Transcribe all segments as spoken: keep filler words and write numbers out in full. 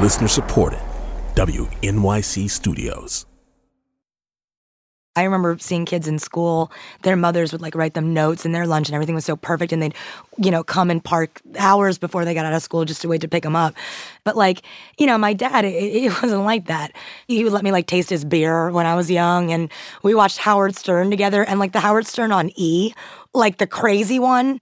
Listener supported. W N Y C Studios. I remember seeing kids in school, their mothers would like write them notes and their lunch and everything was so perfect, and they'd, you know, come and park hours before they got out of school just to wait to pick them up. But like, you know, my dad, it, it wasn't like that. He would let me like taste his beer when I was young, and we watched Howard Stern together, and like the Howard Stern on E, like the crazy one.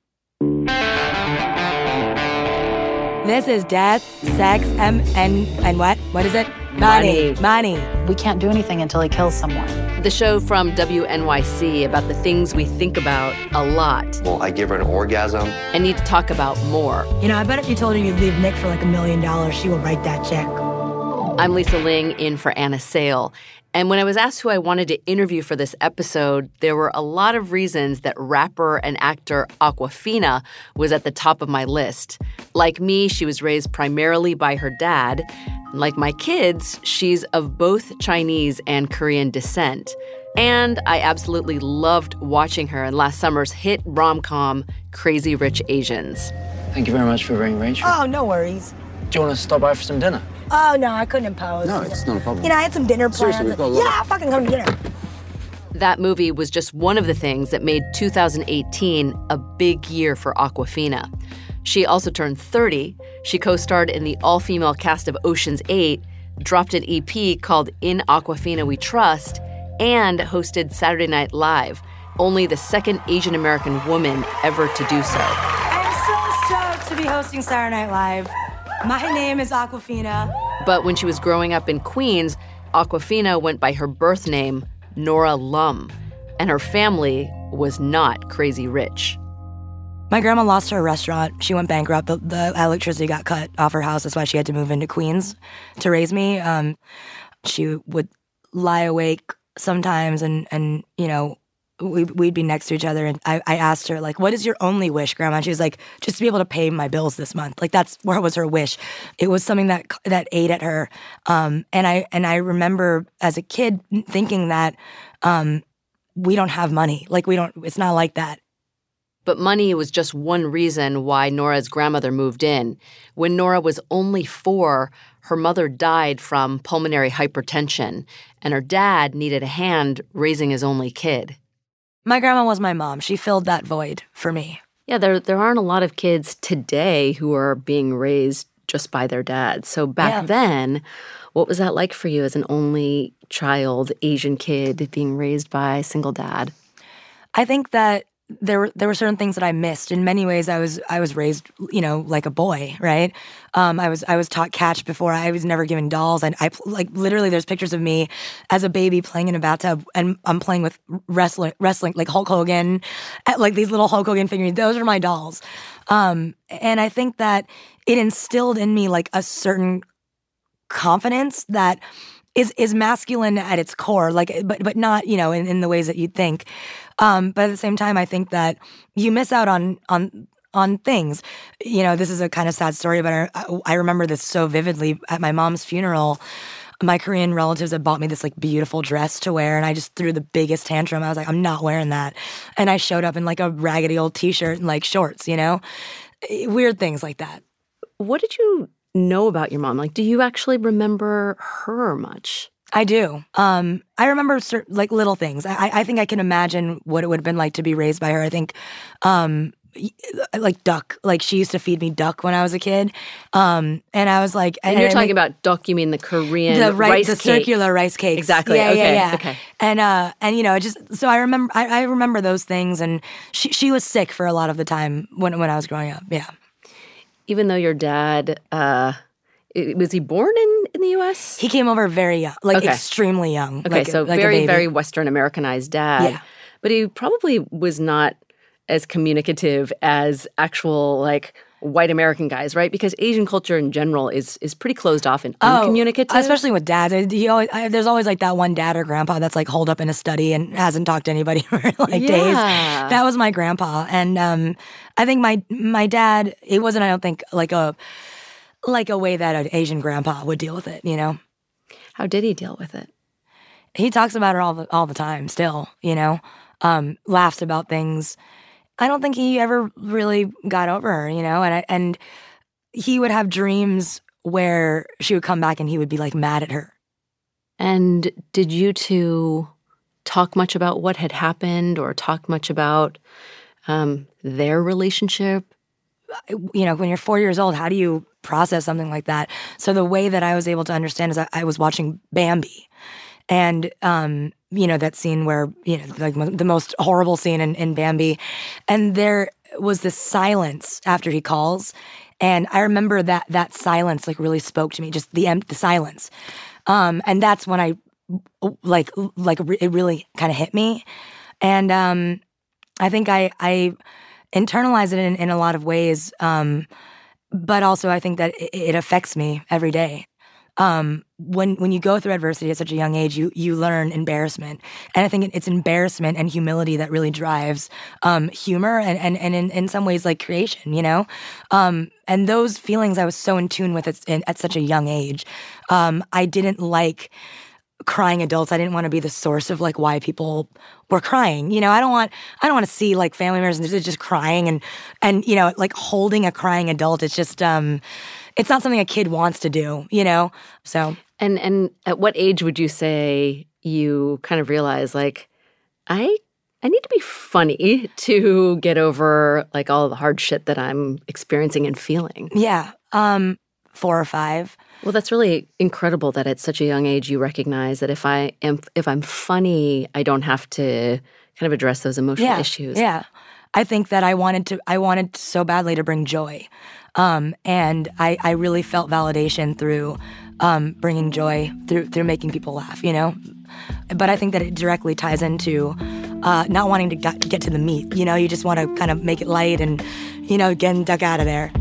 This is death, sex, and, and, and what? What is it? Money. Money. We can't do anything until he kills someone. The show from W N Y C about the things we think about a lot. Well, I give her an orgasm. And need to talk about more. You know, I bet if you told her you'd leave Nick for like a million dollars, she would write that check. I'm Lisa Ling, in for Anna Sale. And when I was asked who I wanted to interview for this episode, there were a lot of reasons that rapper and actor Awkwafina was at the top of my list. Like me, she was raised primarily by her dad. Like my kids, she's of both Chinese and Korean descent. And I absolutely loved watching her in last summer's hit rom-com, Crazy Rich Asians. Thank you very much for bringing Rachel. Oh, no worries. Do you want to stop by for some dinner? Oh, no, I couldn't impose. No, it's not a problem. You know, I had some dinner plans. Seriously, we've got a lot Yeah, I'll fucking come to dinner. That movie was just one of the things that made two thousand eighteen a big year for Awkwafina. She also turned thirty. She co-starred in the all-female cast of Ocean's eight, dropped an E P called In Awkwafina We Trust, and hosted Saturday Night Live, only the second Asian American woman ever to do so. I'm so stoked to be hosting Saturday Night Live. My name is Awkwafina. But when she was growing up in Queens, Awkwafina went by her birth name, Nora Lum, and her family was not crazy rich. My grandma lost her restaurant. She went bankrupt. The, the electricity got cut off her house. That's why she had to move into Queens to raise me. Um, she would lie awake sometimes, and, and you know, we, we'd be next to each other. And I, I asked her, like, what is your only wish, Grandma? And she was like, just to be able to pay my bills this month. Like, that's where was her wish. It was something that that ate at her. Um, and I and I remember as a kid thinking that um, we don't have money. Like, we don't, it's not like that. But money was just one reason why Nora's grandmother moved in. When Nora was only four, her mother died from pulmonary hypertension, and her dad needed a hand raising his only kid. My grandma was my mom. She filled that void for me. Yeah, there there aren't a lot of kids today who are being raised just by their dads. So back Yeah. then, what was that like for you as an only child, Asian kid, being raised by a single dad? I think that there were there were certain things that I missed. In many ways, I was I was raised, you know, like a boy, right? Um, I was I was taught catch before. I was never given dolls, and I like literally. There's pictures of me as a baby playing in a bathtub, and I'm playing with wrestling, wrestling like Hulk Hogan, at, like these little Hulk Hogan figurines. Those are my dolls, um, and I think that it instilled in me like a certain confidence that is is masculine at its core, like, but but not, you know, in, in the ways that you'd think. Um, but at the same time, I think that you miss out on on on things. You know, this is a kind of sad story, but I, I remember this so vividly at my mom's funeral. My Korean relatives had bought me this like beautiful dress to wear, and I just threw the biggest tantrum. I was like, I'm not wearing that. And I showed up in like a raggedy old t-shirt and like shorts, you know? Weird things like that. What did you know about your mom? Like, do you actually remember her much? I do. Um, I remember certain, like little things. I, I think I can imagine what it would have been like to be raised by her. I think, um, like duck. Like she used to feed me duck when I was a kid, um, and I was like, and, and you're talking about duck. You mean the Korean the rice, the cake. circular rice cakes? Exactly. Yeah, okay. yeah, yeah. Okay. And uh, and you know, it just so I remember. I, I remember those things, and she she was sick for a lot of the time when when I was growing up. Yeah. Even though your dad. Uh, Was he born in, in the U S? He came over very young, like okay. extremely young. Okay, like so a, like very, very Western Americanized dad. Yeah. But he probably was not as communicative as actual, like, white American guys, right? Because Asian culture in general is is pretty closed off and uncommunicative. Oh, especially with dads. He always, I, there's always like that one dad or grandpa that's like holed up in a study and hasn't talked to anybody for like yeah. days. That was my grandpa. And um, I think my my dad, it wasn't, I don't think, like a... like a way that an Asian grandpa would deal with it, you know? How did he deal with it? He talks about her all the, all the time still, you know? Um, laughs about things. I don't think he ever really got over her, you know? And I, and he would have dreams where she would come back and he would be like mad at her. And did you two talk much about what had happened or talk much about um, their relationship? You know, when you're four years old, how do you process something like that? So the way that I was able to understand is I, I was watching Bambi. And, um, you know, that scene where, you know, like the most horrible scene in, in Bambi. And there was this silence after he calls. And I remember that that silence, like, really spoke to me, just the the silence. Um, and that's when I, like, like it really kind of hit me. And um, I think I... I internalize it in, in a lot of ways, um, but also I think that it, it affects me every day. Um, when when you go through adversity at such a young age, you you learn embarrassment, and I think it's embarrassment and humility that really drives um, humor and and and in, in some ways like creation, you know. Um, and those feelings I was so in tune with at, in, at such a young age. Um, I didn't like crying adults. I didn't want to be the source of like why people were crying. You know, I don't want I don't want to see like family members just, just crying and and you know, like holding a crying adult. It's just um it's not something a kid wants to do, you know? So and and at what age would you say you kind of realize like I I need to be funny to get over like all the hard shit that I'm experiencing and feeling? Yeah. Um four or five. Well, that's really incredible that at such a young age you recognize that if I am if I'm funny, I don't have to kind of address those emotional yeah, issues. Yeah. I think that I wanted to I wanted so badly to bring joy. Um, and I, I really felt validation through um, bringing joy, through through making people laugh, you know? But I think that it directly ties into uh, not wanting to get, get to the meat. You know, you just want to kind of make it light and, you know, get and duck out of there.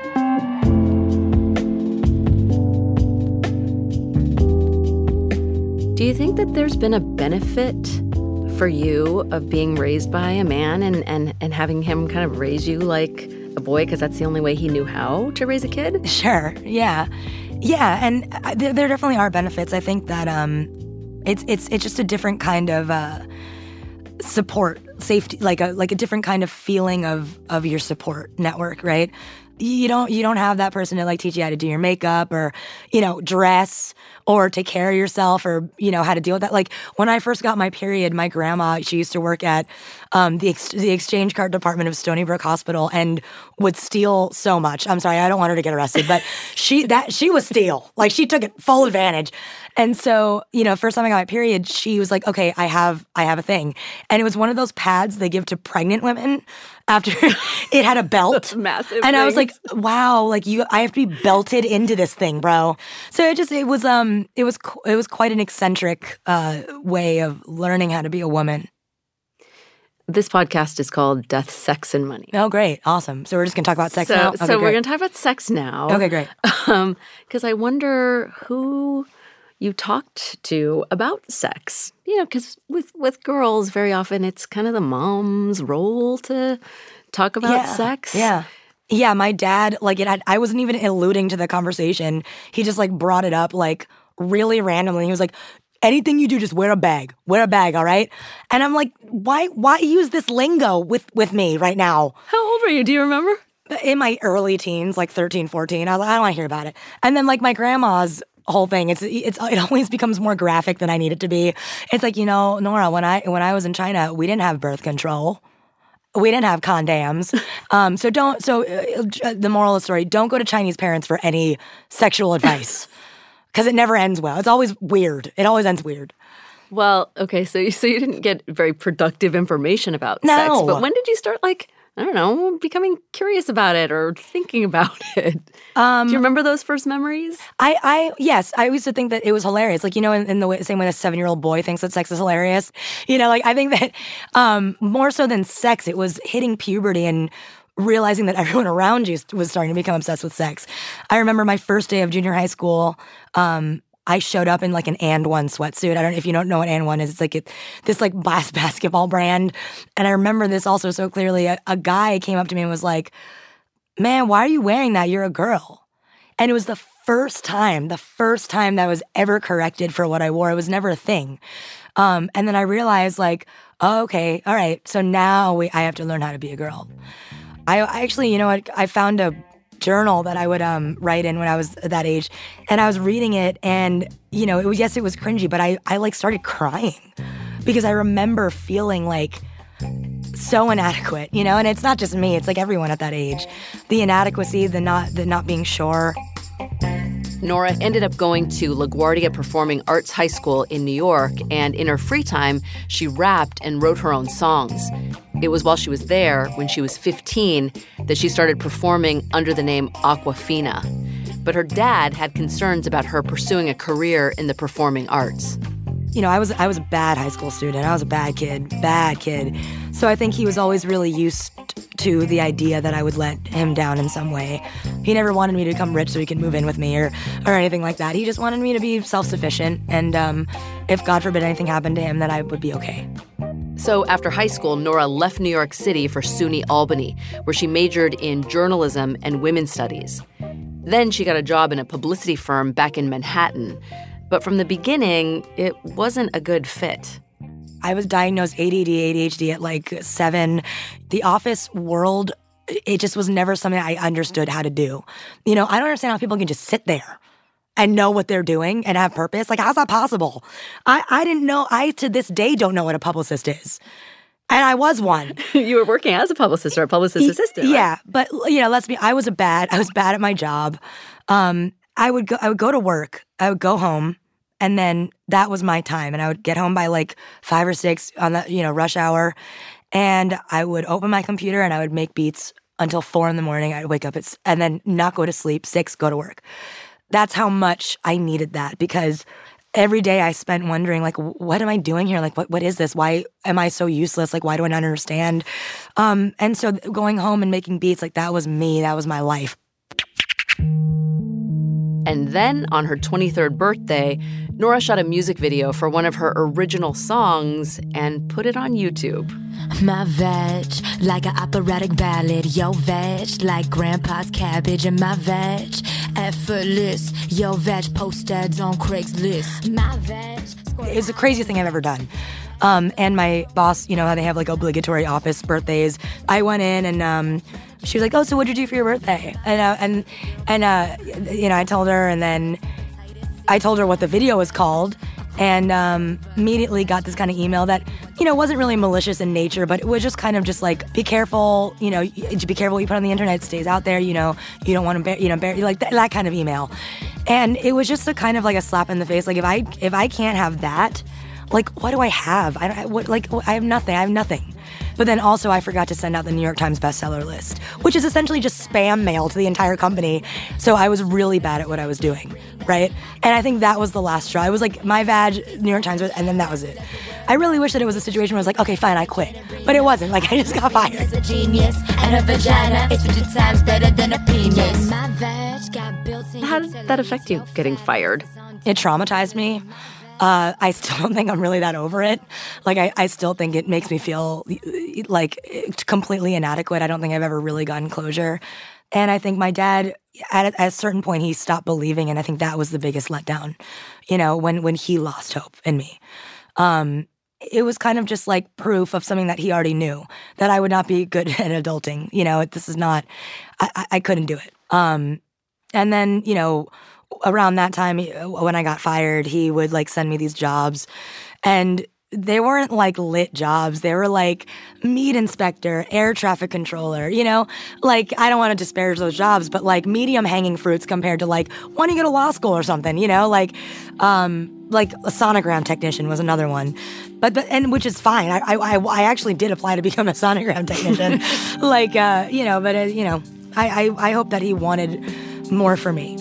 Do you think that there's been a benefit for you of being raised by a man and, and, and having him kind of raise you like a boy because that's the only way he knew how to raise a kid? Sure, yeah. Yeah, and there, there definitely are benefits. I think that um, it's it's it's just a different kind of uh, support, safety, like a like a different kind of feeling of of your support network, right? You don't you don't have that person to like teach you how to do your makeup or, you know, dress or take care of yourself or, you know, how to deal with that. Like when I first got my period, my grandma, she used to work at um, the ex- the exchange card department of Stony Brook Hospital and would steal so much. I'm sorry, I don't want her to get arrested, but she that she was steal. Like she took it full advantage. And so, you know, first time I got my period, she was like, okay, I have I have a thing. And it was one of those pads they give to pregnant women after it had a belt. Massive And things. I was like, wow, like you I have to be belted into this thing, bro. So it just it was um it was it was quite an eccentric uh, way of learning how to be a woman. This podcast is called Death, Sex, and Money. Oh, great. Awesome. So we're just going to talk about sex so, now? Okay, so we're great. going to talk about sex now. Okay, great. Um, because I wonder who you talked to about sex. You know, because with, with girls, very often it's kind of the mom's role to talk about yeah, sex. Yeah. Yeah, my dad, like, it had, I wasn't even alluding to the conversation. He just, like, brought it up, like, really randomly. He was like, anything you do, just wear a bag. Wear a bag, all right? And I'm like, why why use this lingo with, with me right now? How old were you? Do you remember? In my early teens, like thirteen, fourteen. I was like, I don't want to hear about it. And then, like, my grandma's whole thing, it's it's it always becomes more graphic than I need it to be. It's like, you know, Nora, when I when I was in China, we didn't have birth control. We didn't have condoms. Um, so don't, so uh, the moral of the story, don't go to Chinese parents for any sexual advice. Because it never ends well. It's always weird. It always ends weird. Well, okay, so, so you didn't get very productive information about No. sex. But when did you start, like, I don't know, becoming curious about it or thinking about it? Um, Do you remember those first memories? I, I, yes, I used to think that it was hilarious. Like, you know, in, in the way, same way a seven-year-old boy thinks that sex is hilarious. You know, like, I think that um, more so than sex, it was hitting puberty and realizing that everyone around you was starting to become obsessed with sex. I remember my first day of junior high school, um, I showed up in like an And One sweatsuit. I don't know if you don't know what And One is. It's like it, this like bas- basketball brand. And I remember this also so clearly. A, a guy came up to me and was like, man, why are you wearing that? You're a girl. And it was the first time, the first time that I was ever corrected for what I wore. It was never a thing. Um, and then I realized like, oh, okay, all right. So now we, I have to learn how to be a girl. I, I actually, you know what, I found a journal that I would um, write in when I was that age. And I was reading it and, you know, it was, yes, it was cringy, but I, I like started crying because I remember feeling like so inadequate, you know, and it's not just me, it's like everyone at that age. The inadequacy, the not, the not being sure. Nora ended up going to LaGuardia Performing Arts High School in New York, and in her free time, she rapped and wrote her own songs. It was while she was there, when she was fifteen, that she started performing under the name Awkwafina. But her dad had concerns about her pursuing a career in the performing arts. You know, I was I was a bad high school student. I was a bad kid, bad kid. So I think he was always really used to the idea that I would let him down in some way. He never wanted me to become rich so he could move in with me or, or anything like that. He just wanted me to be self-sufficient. And um, if, God forbid, anything happened to him, then I would be okay. So after high school, Nora left New York City for SUNY Albany, where she majored in journalism and women's studies. Then she got a job in a publicity firm back in Manhattan. But from the beginning, it wasn't a good fit. I was diagnosed A D D, A D H D at like seven. The office world, it just was never something I understood how to do. You know, I don't understand how people can just sit there and know what they're doing and have purpose. Like, how's that possible? I, I didn't know, I to this day don't know what a publicist is. And I was one. You were working as a publicist or a publicist assistant, right? Yeah, but, you know, let's be, I was a bad, I was bad at my job. Um, I would go, I would go to work, I would go home, and then that was my time. And I would get home by like five or six on the, you know, rush hour. And I would open my computer and I would make beats until four in the morning. I'd wake up at, and then not go to sleep, six, go to work. That's how much I needed that, because every day I spent wondering, like, what am I doing here? Like, what what is this? Why am I so useless? Like, why do I not understand? Um, and so going home and making beats, like, that was me. That was my life. And then on her twenty-third birthday, Nora shot a music video for one of her original songs and put it on YouTube. My veg, like an operatic ballad. Yo veg, like grandpa's cabbage. And my veg, effortless. Yo veg, post ads on Craigslist. My veg. It was the craziest thing I've ever done. Um, and my boss, you know how they have like obligatory office birthdays. I went in and um, she was like, "Oh, so what'd you do for your birthday?" And uh, and and uh, you know, I told her, and then I told her what the video was called, and um, immediately got this kind of email that, you know, wasn't really malicious in nature, but it was just kind of just like, be careful, you know, be careful what you put on the internet, it stays out there, you know, you don't want to, bear, you know, bear, like that, that kind of email. And it was just a kind of like a slap in the face. Like, if I if I can't have that, like, what do I have? I don't what like I have nothing. I have nothing. But then also I forgot to send out the New York Times bestseller list, which is essentially just spam mail to the entire company. So I was really bad at what I was doing, right? And I think that was the last straw. I was like, my vag, New York Times, and then that was it. I really wish that it was a situation where I was like, okay, fine, I quit. But it wasn't. Like, I just got fired. A genius and a vagina is fifty times better than a penis. How did that affect you, getting fired? It traumatized me. Uh, I still don't think I'm really that over it. Like, I, I still think it makes me feel like completely inadequate. I don't think I've ever really gotten closure. And I think my dad, at a, at a certain point, he stopped believing, and I think that was the biggest letdown, you know, when, when he lost hope in me. Um, it was kind of just like proof of something that he already knew, that I would not be good at adulting. You know, this is not, I, I couldn't do it. Um, and then, you know, around that time, when I got fired, he would like send me these jobs, and they weren't like lit jobs. They were like meat inspector, air traffic controller, you know, like, I don't want to disparage those jobs, but like medium hanging fruits compared to like wanting to go to law school or something, you know, like, um, like a sonogram technician was another one, but, but and which is fine. I, I, I actually did apply to become a sonogram technician, like, uh, you know, but uh, you know, I, I, I hope that he wanted more for me.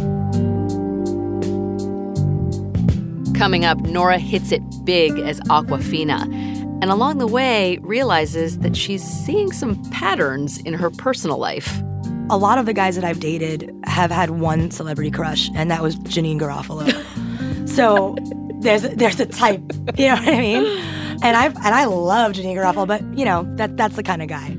Coming up, Nora hits it big as Awkwafina, and along the way realizes that she's seeing some patterns in her personal life. A lot of the guys that I've dated have had one celebrity crush, and that was Janeane Garofalo. So there's there's a type, you know what I mean? And I and I love Janeane Garofalo, but you know that that's the kind of guy.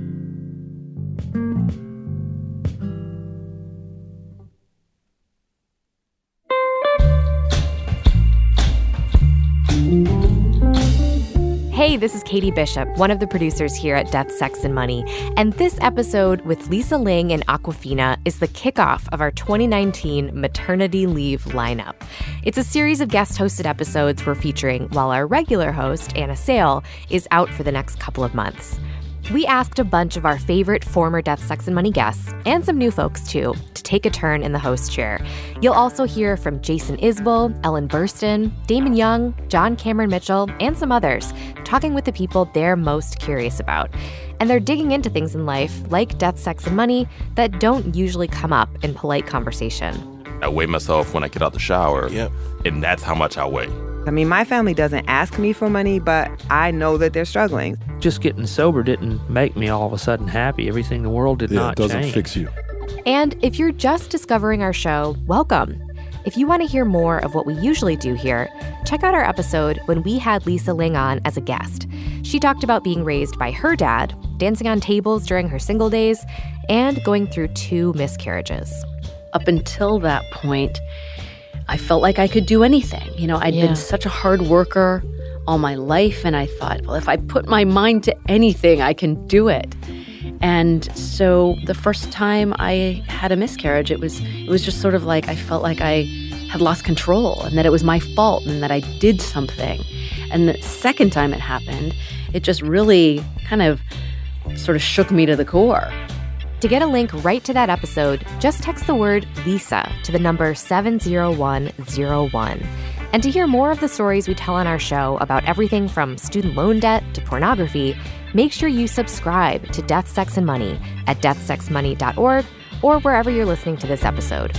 Hey, Hey, this is Katie Bishop, one of the producers here at Death, Sex, and Money. And this episode with Lisa Ling and Awkwafina is the kickoff of our twenty nineteen maternity leave lineup. It's a series of guest-hosted episodes we're featuring while our regular host, Anna Sale, is out for the next couple of months. We asked a bunch of our favorite former Death, Sex, and Money guests, and some new folks too, to take a turn in the host chair. You'll also hear from Jason Isbell, Ellen Burstyn, Damon Young, John Cameron Mitchell, and some others, talking with the people they're most curious about. And they're digging into things in life, like death, sex, and money, that don't usually come up in polite conversation. I weigh myself when I get out the shower, Yep. and that's how much I weigh. I mean, my family doesn't ask me for money, but I know that they're struggling. Just getting sober didn't make me all of a sudden happy. Everything in the world did yeah, not it doesn't change. fix you. And if you're just discovering our show, welcome. If you want to hear more of what we usually do here, check out our episode when we had Lisa Ling on as a guest. She talked about being raised by her dad, dancing on tables during her single days, and going through two miscarriages. Up until that point, I felt like I could do anything. You know, I'd Yeah. been such a hard worker all my life, and I thought, well, if I put my mind to anything, I can do it. And so the first time I had a miscarriage, it was it was just sort of like I felt like I had lost control and that it was my fault and that I did something. And the second time it happened, it just really kind of sort of shook me to the core. To get a link right to that episode, just text the word Lisa to the number seven zero one zero one. And to hear more of the stories we tell on our show about everything from student loan debt to pornography, make sure you subscribe to Death, Sex, and Money at death sex money dot org or wherever you're listening to this episode.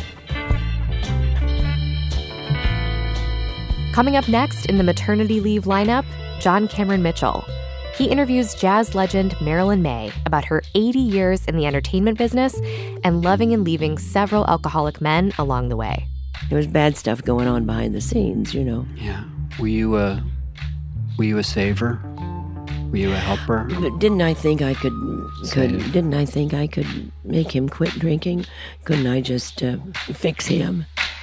Coming up next in the maternity leave lineup, John Cameron Mitchell. He interviews jazz legend Marilyn Maye about her eighty years in the entertainment business and loving and leaving several alcoholic men along the way. There was bad stuff going on behind the scenes, you know. Yeah. Were you a, were you a saver? Were you a helper? But didn't I think I could, could Save. didn't I think I could make him quit drinking? Couldn't I just uh, fix him?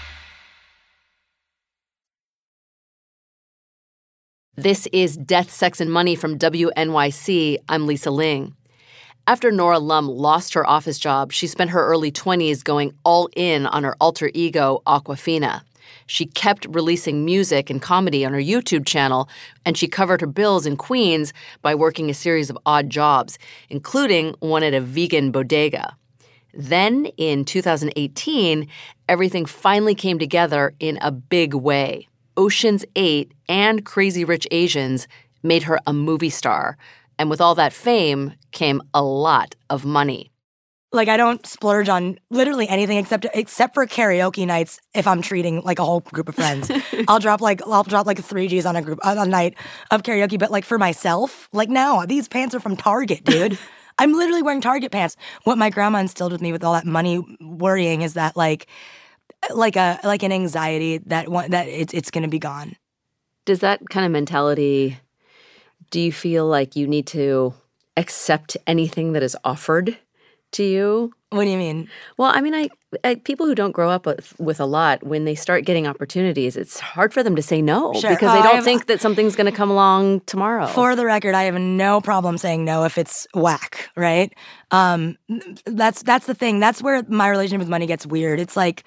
This is Death, Sex, and Money from W N Y C. I'm Lisa Ling. After Nora Lum lost her office job, she spent her early twenties going all in on her alter ego, Awkwafina. She kept releasing music and comedy on her YouTube channel, and she covered her bills in Queens by working a series of odd jobs, including one at a vegan bodega. Then, in two thousand eighteen, everything finally came together in a big way. Ocean's Eight and Crazy Rich Asians made her a movie star. And with all that fame came a lot of money. Like, I don't splurge on literally anything except except for karaoke nights if I'm treating like a whole group of friends. I'll drop like I'll drop like three G's on a group on a night of karaoke. But like for myself, like now, these pants are from Target, dude. I'm literally wearing Target pants. What my grandma instilled with me with all that money worrying is that like like a like an anxiety that one, that it's it's gonna be gone. Does that kind of mentality, do you feel like you need to accept anything that is offered to you? What do you mean? Well, I mean, I, I people who don't grow up with, with a lot, when they start getting opportunities, it's hard for them to say no Sure. because Oh, they I don't have- think that something's going to come along tomorrow. For the record, I have no problem saying no if it's whack, right? Um, that's that's the thing. That's where my relationship with money gets weird. It's like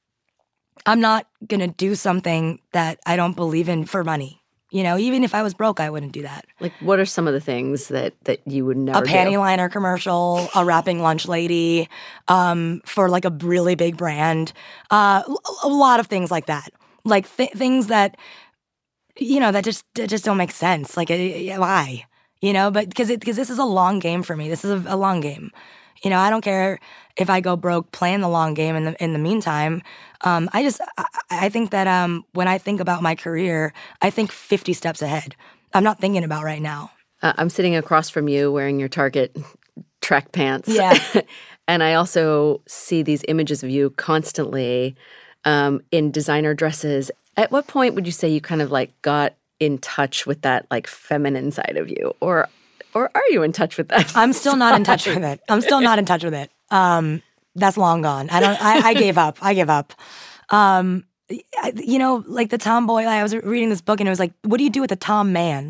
I'm not gonna do something that I don't believe in for money. You know, even if I was broke, I wouldn't do that. Like, what are some of the things that, that you would never A panty do? liner commercial, a wrapping lunch lady, um, for like a really big brand, uh, a lot of things like that. Like th- things that, you know, that just that just don't make sense. Like, uh, why? You know, but because because this is a long game for me. This is a, a long game. You know, I don't care if I go broke playing the long game in the in the meantime. Um, I just I, I think that um, when I think about my career, I think fifty steps ahead. I'm not thinking about right now. Uh, I'm sitting across from you wearing your Target track pants. Yeah. And I also see these images of you constantly um, in designer dresses. At what point would you say you kind of like got in touch with that like feminine side of you? Or or are you in touch with that? I'm still not in touch with it. I'm still not in touch with it. Um, that's long gone. I don't. I, I gave up. I give up. Um, I, you know, like the tomboy. I was reading this book and it was like, what do you do with a tom man?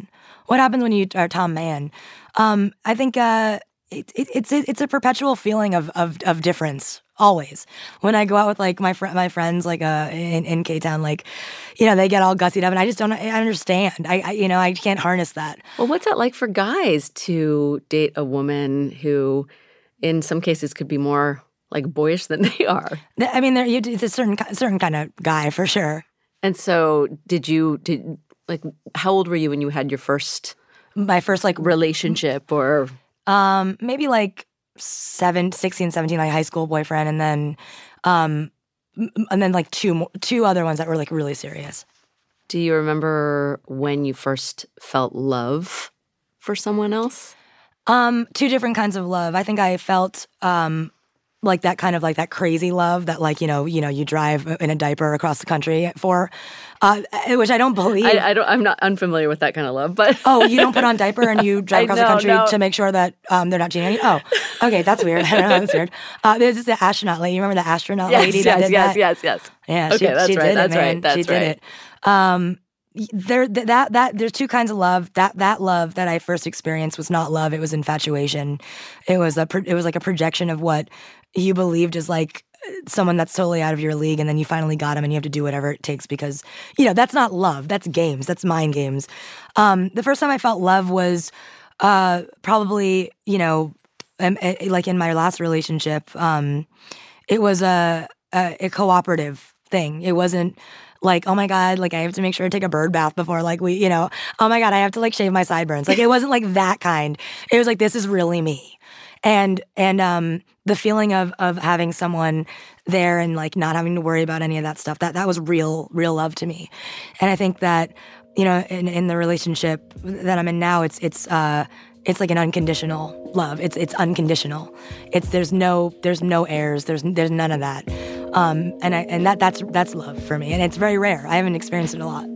What happens when you are Tom Mann? Um, I think uh, it, it, it's it, it's a perpetual feeling of of of difference. Always, when I go out with like my fr- my friends, like uh in, in K-Town, like, you know, they get all gussied up, and I just don't I understand. I, I you know I can't harness that. Well, what's that like for guys to date a woman who, in some cases, could be more like boyish than they are? I mean, there you, it's a certain certain kind of guy for sure. And so, did you did like how old were you when you had your first my first like relationship or um maybe like. Seven, sixteen, seventeen, like high school boyfriend, and then, um, and then like two, more, two other ones that were like really serious. Do you remember when you first felt love for someone else? Um, two different kinds of love. I think I felt um, like that kind of like that crazy love that like you know you know you drive in a diaper across the country for, uh, which I don't believe. I, I don't. I'm not unfamiliar with that kind of love, but oh, you don't put on diaper and you drive across know, the country no. to make sure that um, they're not cheating on you. Oh, okay, that's weird. I don't know, that's weird. Uh, there's this astronaut lady. You remember the astronaut yes, lady yes, that did yes, that? Yes, yes, yes. Yeah, okay, she, that's she right. did That's it, man. right. That's she right. did it. Um, there, that that there's two kinds of love. That that love that I first experienced was not love. It was infatuation. It was a it was like a projection of what you believed is like someone that's totally out of your league, and then you finally got him, and you have to do whatever it takes because you know that's not love. That's games. That's mind games. Um, the first time I felt love was uh, probably you know um, like in my last relationship. Um, it was a, a a cooperative thing. It wasn't like, oh my God, like I have to make sure to take a bird bath before like we, you know, oh my God, I have to like shave my sideburns. Like it wasn't like that kind. It was like, this is really me. And, and, um, the feeling of, of having someone there and like not having to worry about any of that stuff, that, that was real, real love to me. And I think that, you know, in, in the relationship that I'm in now, it's, it's, uh, it's like an unconditional love. It's, it's unconditional. It's, there's no, there's no airs. There's, there's none of that. Um, and I, and that, that's, that's love for me. And it's very rare. I haven't experienced it a lot.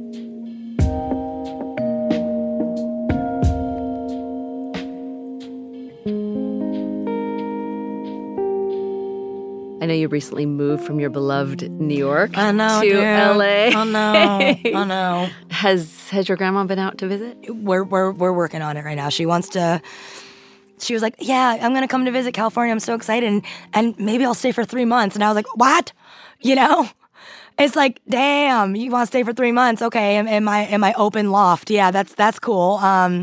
I know you recently moved from your beloved New York I know, to dude. L A. I know, I know. Has has your grandma been out to visit? We're we're we're working on it right now. She wants to. She was like, "Yeah, I'm gonna come to visit California. I'm so excited, and, and maybe I'll stay for three months." And I was like, "What?" You know, it's like, "Damn, you want to stay for three months? Okay, in, in my in my open loft. Yeah, that's that's cool." Um,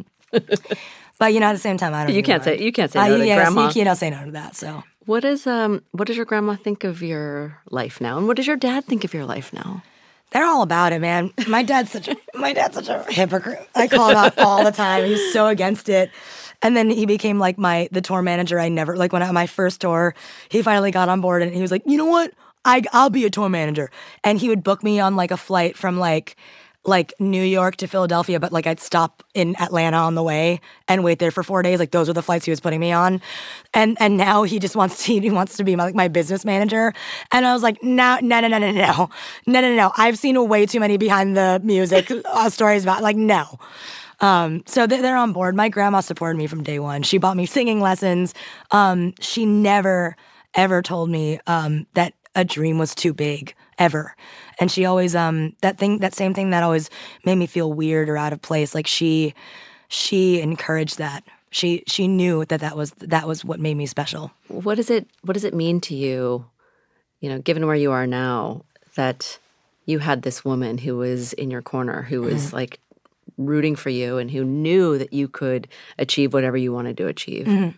but you know, at the same time, I don't. You can't mind. say you can't say no uh, to yeah, grandma. You can't say no to that. So. What is um what does your grandma think of your life now, and what does your dad think of your life now? They're all about it, man. My dad's such a my dad's such a hypocrite. I call him out all the time. He's so against it. And then he became like my the tour manager. I never like when I, my first tour, he finally got on board and he was like, you know what? I I'll be a tour manager. And he would book me on like a flight from like like New York to Philadelphia, but like I'd stop in Atlanta on the way and wait there for four days. Like those were the flights he was putting me on. And and now he just wants to he wants to be my like my business manager. And I was like, no, no, no, no, no, no. No, no, no. I've seen way too many behind the music uh, stories about like no. Um, so they're on board. My grandma supported me from day one. She bought me singing lessons. Um, she never, ever told me um, that a dream was too big, ever. And she always, um, that thing, that same thing that always made me feel weird or out of place. Like she, she encouraged that. She, she knew that that was, that was what made me special. What does it, what does it mean to you, you know, given where you are now, that you had this woman who was in your corner, who was mm-hmm. like rooting for you and who knew that you could achieve whatever you wanted to achieve? Mm-hmm.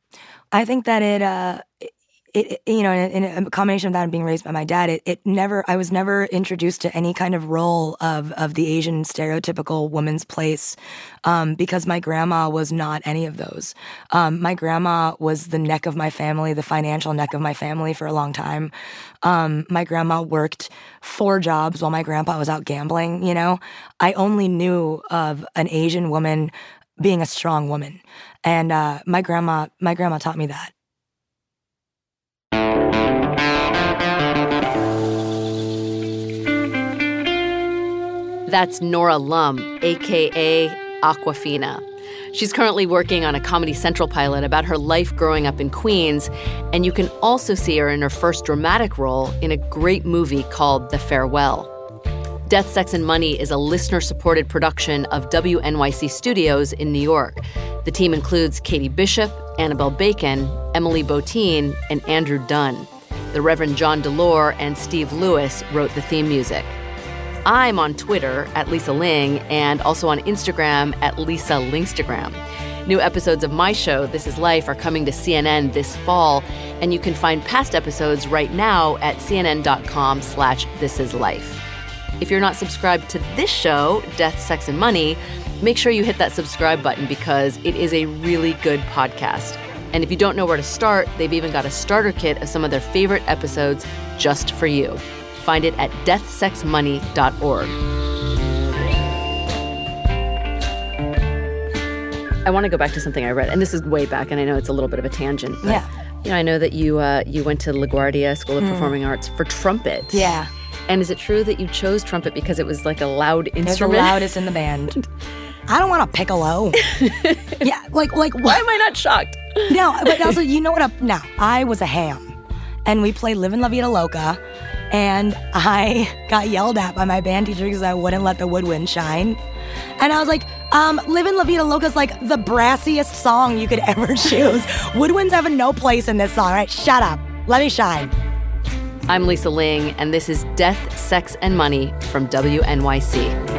I think that it, uh, It, it, you know, in a combination of that and being raised by my dad, it, it never, I was never introduced to any kind of role of, of the Asian stereotypical woman's place um, because my grandma was not any of those. Um, my grandma was the neck of my family, the financial neck of my family for a long time. Um, my grandma worked four jobs while my grandpa was out gambling, you know. I only knew of an Asian woman being a strong woman. And uh, my grandma, my grandma taught me that. That's Nora Lum, a k a. Awkwafina. She's currently working on a Comedy Central pilot about her life growing up in Queens, and you can also see her in her first dramatic role in a great movie called The Farewell. Death, Sex, and Money is a listener-supported production of W N Y C Studios in New York. The team includes Katie Bishop, Annabelle Bacon, Emily Botine, and Andrew Dunn. The Reverend John Delore and Steve Lewis wrote the theme music. I'm on Twitter at Lisa Ling and also on Instagram at Lisa Lingstagram. New episodes of my show, This Is Life, are coming to C N N this fall, and you can find past episodes right now at cnn.com slash thisislife. If you're not subscribed to this show, Death, Sex, and Money, make sure you hit that subscribe button because it is a really good podcast. And if you don't know where to start, they've even got a starter kit of some of their favorite episodes just for you. Find it at death sex money dot org. I want to go back to something I read, and this is way back, and I know it's a little bit of a tangent. But, yeah. You know, I know that you uh, you went to LaGuardia School of Mm. Performing Arts for trumpet. Yeah. And is it true that you chose trumpet because it was like a loud instrument? It's the loudest in the band. I don't want a piccolo. yeah, like like why am I not shocked? No, but also you know what? I, no, I was a ham, and we played "Livin' La Vida Loca," and I got yelled at by my band teacher because I wouldn't let the woodwind shine, and I was like, um, "Livin' La Vida Loca is like the brassiest song you could ever choose. Woodwinds have no place in this song. Right? Shut up. Let me shine." I'm Lisa Ling, and this is Death, Sex, and Money from W N Y C.